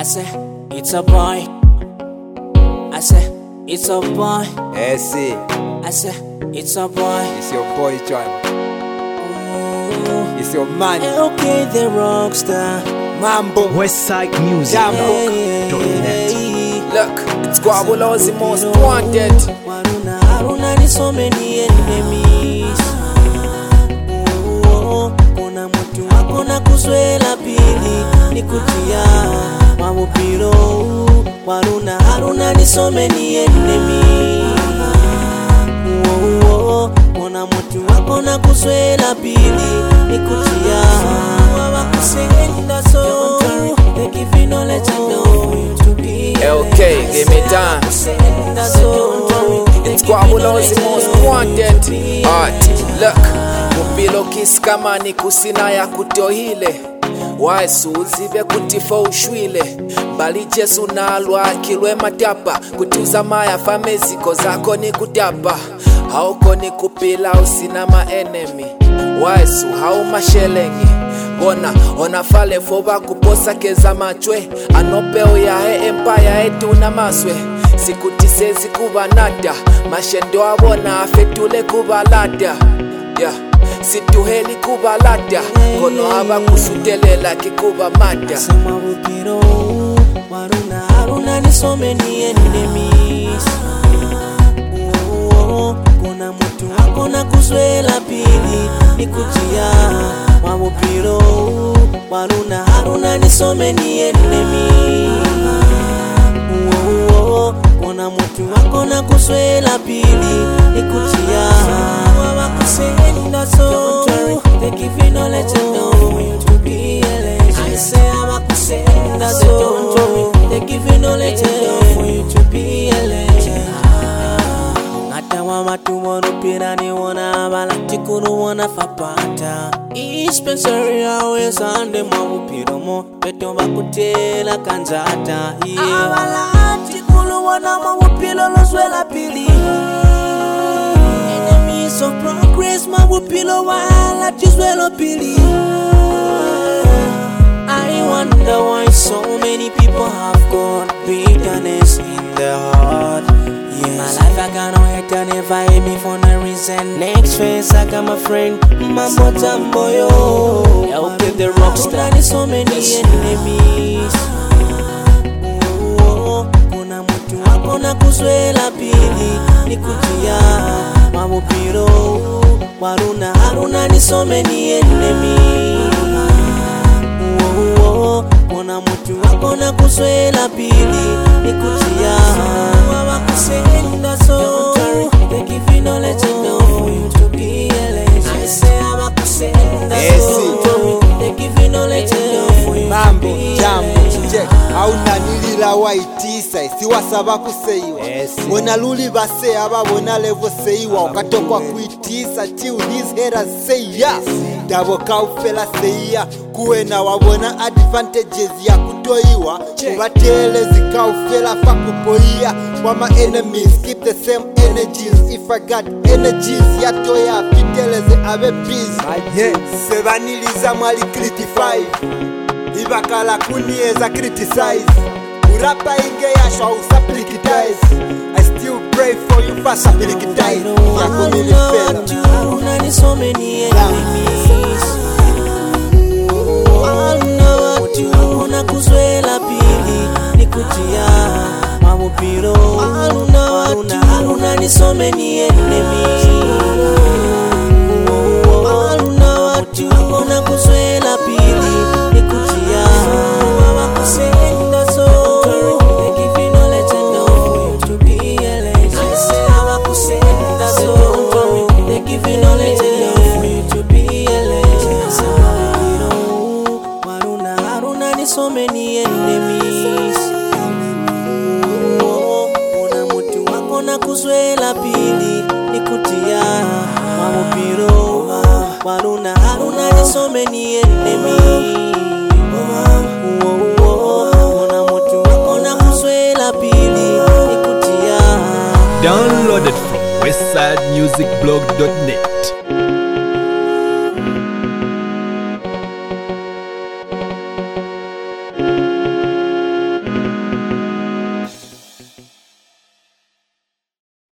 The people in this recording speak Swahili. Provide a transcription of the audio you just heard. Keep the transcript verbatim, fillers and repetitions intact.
I say, it's a boy. I say, it's a boy. Eh, see. I say, it's a boy. It's your boy, John. Ooh. It's your man. Okay, the rockstar. Mambo. Westside Music dot net. Look, it's Guabolo's the most wanted. Waruna Haruna ni so many enemies. Oh, kuna mtu wako na kuswela pili ni kutia mamupiro. Waruna Haruna ni so many enemies. Oh, kuna mtu wako na kuswela pili ni kutia wakusenda so. They give you knowledge and know you to be. Okay, give me time. It's Guabolo's the most wanted. Alright, look. Mupilo kiss kama ni kusina ya kutohile. Waisuzi vya kutifo ushwile. Bali jesu nalwa kilwe matapa. Kutuza maya famezi kozako ni kutapa. Hauko ni kupila usina ma enemy. Waisu hau mashelengi. Bona ona fale foba kuposa keza machwe. Anopeo ya he empire etu na maswe. Sikutisezi kubanada. Mashendo abona afetule kubalada. Yeah. Situheli kubalada. Kono haba kusutelela kikuba mada. Sema wukiro Waruna Haruna ni so many enemies. Oh, kuna mtu wako na kuzwela pili ni kutia mamupiro. Waruna Haruna ni so many enemies. Oh, kuna mtu wako na kuzwela pili ni kutia wakusenda so. They give you knowledge and know you to be a legend. I say I'm a kusenda so. They give you knowledge and know for you to be a legend. Ngata wama tumono pira ni wana balati kuru wana fapata. Dispensary always ande mamu piro mo beto bakutela kanzata. Abalati kuru wana mamu pilo lozwela pili. Enemies of progress mamu pilo wala tizwelo pili. I wonder why so many people have got bitterness in their heart. Yes. My life I got no hate and never hate me for no reason. Next phase I got my friend Mambo Jambo yo. I'll give the rockstar. There's so many enemies. Oh, kuna mtu wako na kuzwela pili ni kutia mamupiro. Waruna Haruna ni so many enemies. Oh, kuna mtu wako na kuzwela pili ni kutia wakusenda so. They give you knowledge and know for you to be a legend. I say I'm a kusenda so. They give you knowledge and know for you to Mambo, be a jambo, legend. check. Auna nilila waitisa, siwasaba kuseiwa. Wona luli base ababona levo seiwa. Ukatokwa kuitisa, till these haters say yes. Dabo kaufela seiya. Kuwena wabona advantages ya kutoiwa. Kubatele zikaufela fakupoia. Wama enemies, keep the same energies. If I got energies, yatoya piteleze abe busy. Yeah, sevaniliza mwali critify. Ibakala kunieza criticize. Urapa inge yashwa usaplikitize. I still pray for you fast aplikitize. Yako nilifela Haruna ni so many enemies. Haruna watu hakuna kuzwela pili ni kutia mamupiro. Haruna watu Haruna ni so many enemies. Haruna watu hakuna kuzwela pili ni kutia wakusenda so. They give you knowledge and know for you to be a legend. I say wakusenda so. They give you knowledge and know for you to be a legend. Waruna Haruna ni so many enemies. Oh, kuna mtu wako na kuzwela pili ni kutia mamupiro. Waruna Haruna ni so many enemies. Oh, oh, kuna mtu wako na kuzwela pili ni kutia. Downloaded from westside music blog dot net.